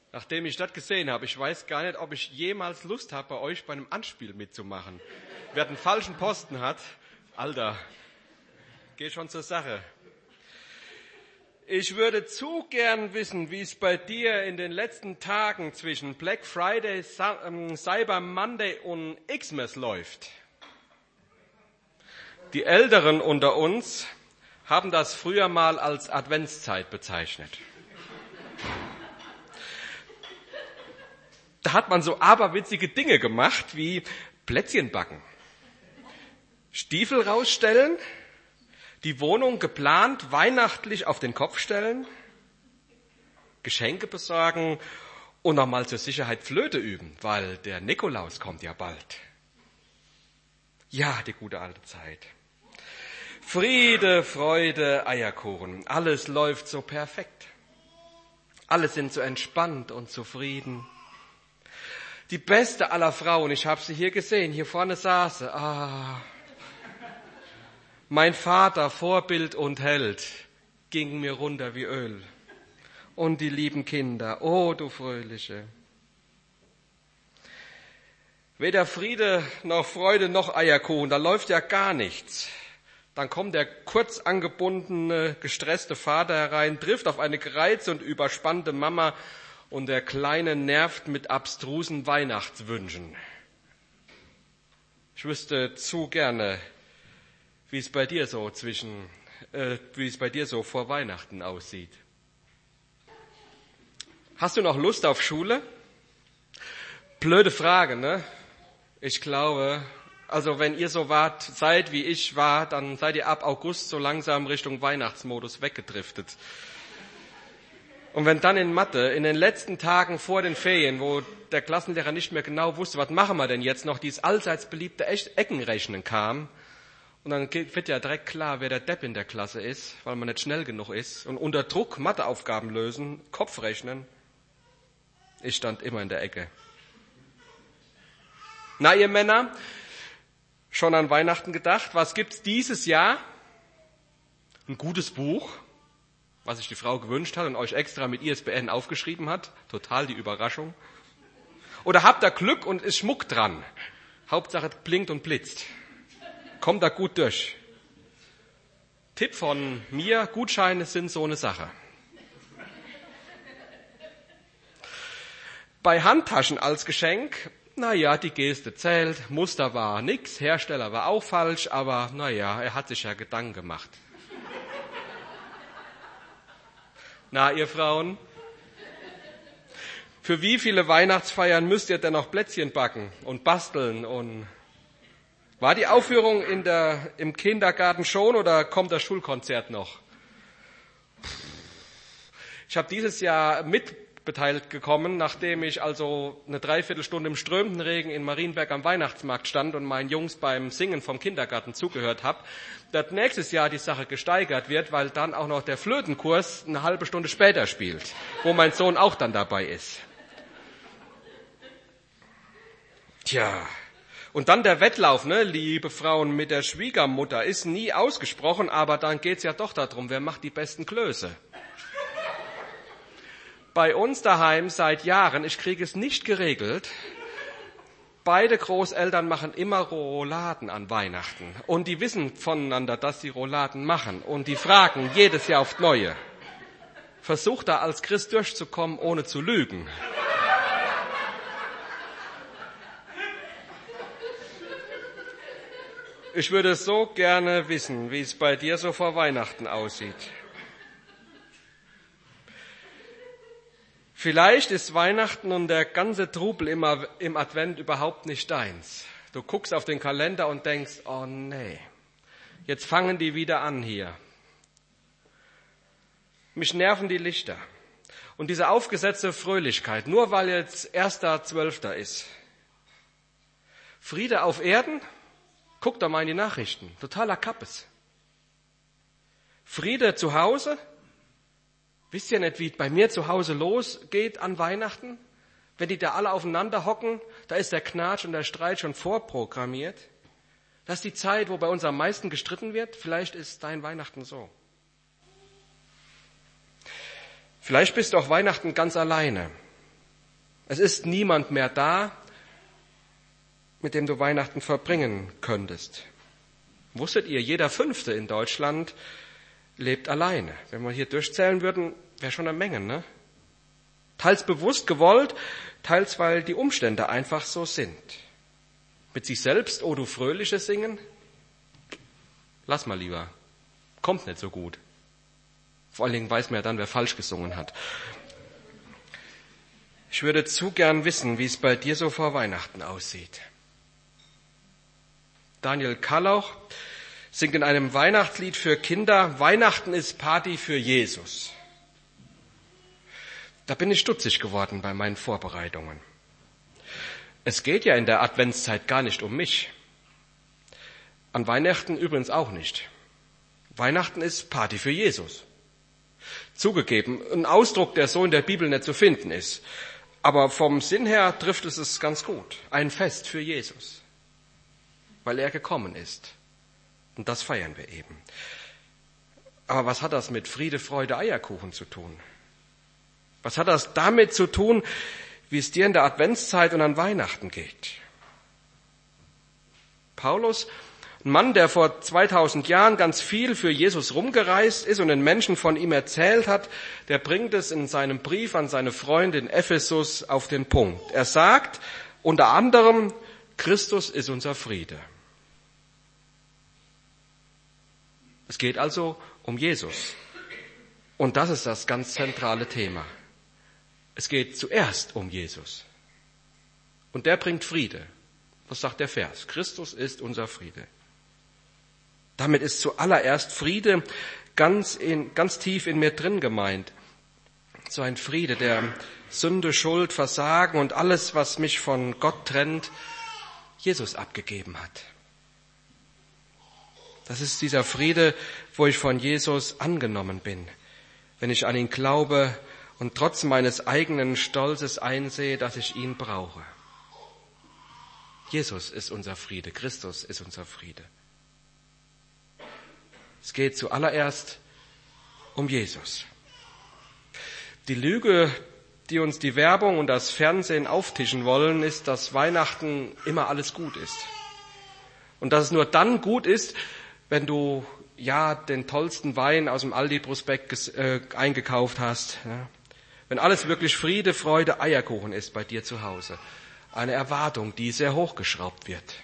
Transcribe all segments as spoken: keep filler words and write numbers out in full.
Nachdem ich das gesehen habe, ich weiß gar nicht, ob ich jemals Lust habe, bei euch bei einem Anspiel mitzumachen. Wer den falschen Posten hat, Alter, geh schon zur Sache. Ich würde zu gern wissen, wie es bei dir in den letzten Tagen zwischen Black Friday, Cyber Monday und Xmas läuft. Die Älteren unter uns haben das früher mal als Adventszeit bezeichnet. Da hat man so aberwitzige Dinge gemacht wie Plätzchen backen, Stiefel rausstellen, die Wohnung geplant weihnachtlich auf den Kopf stellen, Geschenke besorgen und nochmal zur Sicherheit Flöte üben, weil der Nikolaus kommt ja bald. Ja, die gute alte Zeit. Friede, Freude, Eierkuchen, alles läuft so perfekt. Alle sind so entspannt und zufrieden. Die beste aller Frauen, ich habe sie hier gesehen, hier vorne saß sie. Ah, mein Vater, Vorbild und Held, ging mir runter wie Öl. Und die lieben Kinder, oh du Fröhliche. Weder Friede noch Freude noch Eierkuchen, da läuft ja gar nichts. Dann kommt der kurz angebundene, gestresste Vater herein, trifft auf eine gereizte und überspannte Mama und der Kleine nervt mit abstrusen Weihnachtswünschen. Ich wüsste zu gerne, wie es bei dir so zwischen, äh, wie es bei dir so vor Weihnachten aussieht. Hast du noch Lust auf Schule? Blöde Frage, ne? Ich glaube, also wenn ihr so wart, seid wie ich war, dann seid ihr ab August so langsam Richtung Weihnachtsmodus weggedriftet. Und wenn dann in Mathe, in den letzten Tagen vor den Ferien, wo der Klassenlehrer nicht mehr genau wusste, was machen wir denn jetzt noch, dieses allseits beliebte Eckenrechnen kam, und dann wird ja direkt klar, wer der Depp in der Klasse ist, weil man nicht schnell genug ist, und unter Druck Matheaufgaben lösen, Kopf rechnen, ich stand immer in der Ecke. Na, ihr Männer, schon an Weihnachten gedacht, was gibt's dieses Jahr? Ein gutes Buch, was sich die Frau gewünscht hat und euch extra mit I S B N aufgeschrieben hat. Total die Überraschung. Oder habt ihr Glück und ist Schmuck dran? Hauptsache blinkt und blitzt. Kommt da gut durch. Tipp von mir, Gutscheine sind so eine Sache. Bei Handtaschen als Geschenk, naja, die Geste zählt, Muster war nix, Hersteller war auch falsch, aber naja, er hat sich ja Gedanken gemacht. Na, ihr Frauen, für wie viele Weihnachtsfeiern müsst ihr denn noch Plätzchen backen und basteln? Und war die Aufführung in der, im Kindergarten schon oder kommt das Schulkonzert noch? Ich habe dieses Jahr mitbeteiligt gekommen, nachdem ich also eine Dreiviertelstunde im strömenden Regen in Marienberg am Weihnachtsmarkt stand und meinen Jungs beim Singen vom Kindergarten zugehört habe, dass nächstes Jahr die Sache gesteigert wird, weil dann auch noch der Flötenkurs eine halbe Stunde später spielt, wo mein Sohn auch dann dabei ist. Tja, und dann der Wettlauf, ne, liebe Frauen, mit der Schwiegermutter, ist nie ausgesprochen, aber dann geht's ja doch darum, wer macht die besten Klöße. Bei uns daheim seit Jahren, ich kriege es nicht geregelt, beide Großeltern machen immer Rouladen an Weihnachten. Und die wissen voneinander, dass sie Rouladen machen. Und die fragen jedes Jahr aufs Neue. Versuch da als Christ durchzukommen, ohne zu lügen. Ich würde so gerne wissen, wie es bei dir so vor Weihnachten aussieht. Vielleicht ist Weihnachten und der ganze Trubel im Advent überhaupt nicht deins. Du guckst auf den Kalender und denkst, oh nee, jetzt fangen die wieder an hier. Mich nerven die Lichter und diese aufgesetzte Fröhlichkeit, nur weil jetzt erster Zwölfter ist. Friede auf Erden? Guck doch mal in die Nachrichten, totaler Kappes. Friede zu Hause? Wisst ihr nicht, wie es bei mir zu Hause losgeht an Weihnachten? Wenn die da alle aufeinander hocken, da ist der Knatsch und der Streit schon vorprogrammiert. Das ist die Zeit, wo bei uns am meisten gestritten wird. Vielleicht ist dein Weihnachten so. Vielleicht bist du auch Weihnachten ganz alleine. Es ist niemand mehr da, mit dem du Weihnachten verbringen könntest. Wusstet ihr, jeder Fünfte in Deutschland lebt alleine. Wenn wir hier durchzählen würden, wäre schon eine Menge, ne? Teils bewusst gewollt, teils weil die Umstände einfach so sind. Mit sich selbst, oh du Fröhliche singen? Lass mal lieber. Kommt nicht so gut. Vor allen Dingen weiß man ja dann, wer falsch gesungen hat. Ich würde zu gern wissen, wie es bei dir so vor Weihnachten aussieht. Daniel Kallauch singt in einem Weihnachtslied für Kinder, Weihnachten ist Party für Jesus. Da bin ich stutzig geworden bei meinen Vorbereitungen. Es geht ja in der Adventszeit gar nicht um mich. An Weihnachten übrigens auch nicht. Weihnachten ist Party für Jesus. Zugegeben, ein Ausdruck, der so in der Bibel nicht zu finden ist. Aber vom Sinn her trifft es es ganz gut. Ein Fest für Jesus. Weil er gekommen ist. Und das feiern wir eben. Aber was hat das mit Friede, Freude, Eierkuchen zu tun? Was hat das damit zu tun, wie es dir in der Adventszeit und an Weihnachten geht? Paulus, ein Mann, der vor zweitausend Jahren ganz viel für Jesus rumgereist ist und den Menschen von ihm erzählt hat, der bringt es in seinem Brief an seine Freunde in Ephesus auf den Punkt. Er sagt unter anderem, Christus ist unser Friede. Es geht also um Jesus. Und das ist das ganz zentrale Thema. Es geht zuerst um Jesus. Und der bringt Friede. Was sagt der Vers? Christus ist unser Friede. Damit ist zuallererst Friede ganz, in, ganz tief in mir drin gemeint. So ein Friede, der Sünde, Schuld, Versagen und alles, was mich von Gott trennt, Jesus abgegeben hat. Das ist dieser Friede, wo ich von Jesus angenommen bin, wenn ich an ihn glaube und trotz meines eigenen Stolzes einsehe, dass ich ihn brauche. Jesus ist unser Friede, Christus ist unser Friede. Es geht zuallererst um Jesus. Die Lüge, die uns die Werbung und das Fernsehen auftischen wollen, ist, dass Weihnachten immer alles gut ist. Und dass es nur dann gut ist, wenn du ja den tollsten Wein aus dem Aldi-Prospekt äh, eingekauft hast. Ja. Wenn alles wirklich Friede, Freude, Eierkuchen ist bei dir zu Hause. Eine Erwartung, die sehr hochgeschraubt wird.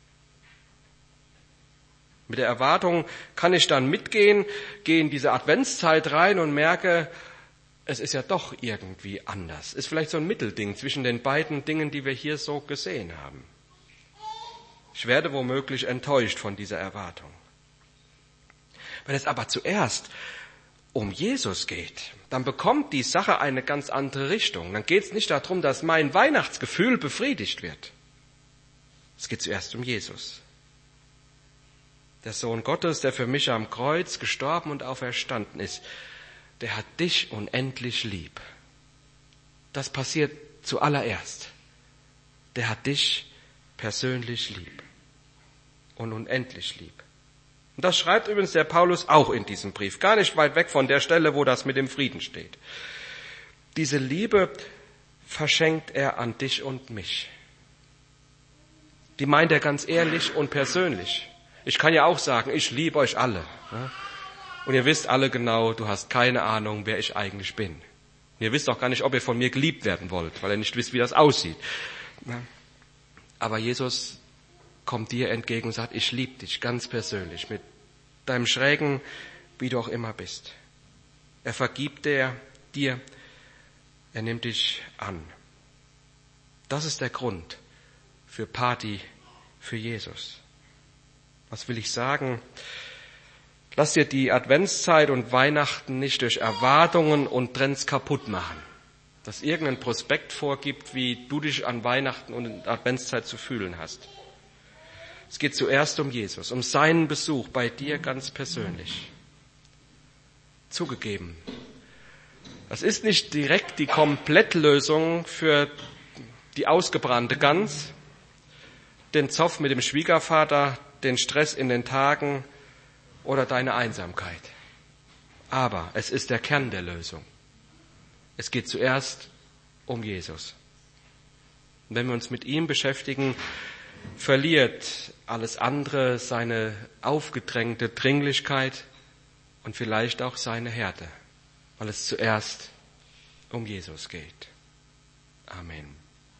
Mit der Erwartung kann ich dann mitgehen, gehe in diese Adventszeit rein und merke, es ist ja doch irgendwie anders. Ist vielleicht so ein Mittelding zwischen den beiden Dingen, die wir hier so gesehen haben. Ich werde womöglich enttäuscht von dieser Erwartung. Wenn es aber zuerst um Jesus geht, dann bekommt die Sache eine ganz andere Richtung. Dann geht es nicht darum, dass mein Weihnachtsgefühl befriedigt wird. Es geht zuerst um Jesus. Der Sohn Gottes, der für mich am Kreuz gestorben und auferstanden ist, der hat dich unendlich lieb. Das passiert zuallererst. Der hat dich persönlich lieb und unendlich lieb. Und das schreibt übrigens der Paulus auch in diesem Brief, gar nicht weit weg von der Stelle, wo das mit dem Frieden steht. Diese Liebe verschenkt er an dich und mich. Die meint er ganz ehrlich und persönlich. Ich kann ja auch sagen, ich liebe euch alle. Und ihr wisst alle genau, du hast keine Ahnung, wer ich eigentlich bin. Und ihr wisst auch gar nicht, ob ihr von mir geliebt werden wollt, weil ihr nicht wisst, wie das aussieht. Aber Jesus kommt dir entgegen und sagt, ich liebe dich ganz persönlich, mit deinem Schrägen, wie du auch immer bist. Er vergibt dir, dir, er nimmt dich an. Das ist der Grund für Party für Jesus. Was will ich sagen? Lass dir die Adventszeit und Weihnachten nicht durch Erwartungen und Trends kaputt machen, dass irgendein Prospekt vorgibt, wie du dich an Weihnachten und in Adventszeit zu fühlen hast. Es geht zuerst um Jesus, um seinen Besuch bei dir ganz persönlich. Zugegeben, das ist nicht direkt die Komplettlösung für die ausgebrannte Gans, den Zoff mit dem Schwiegervater, den Stress in den Tagen oder deine Einsamkeit. Aber es ist der Kern der Lösung. Es geht zuerst um Jesus. Und wenn wir uns mit ihm beschäftigen, verliert alles andere seine aufgedrängte Dringlichkeit und vielleicht auch seine Härte, weil es zuerst um Jesus geht. Amen.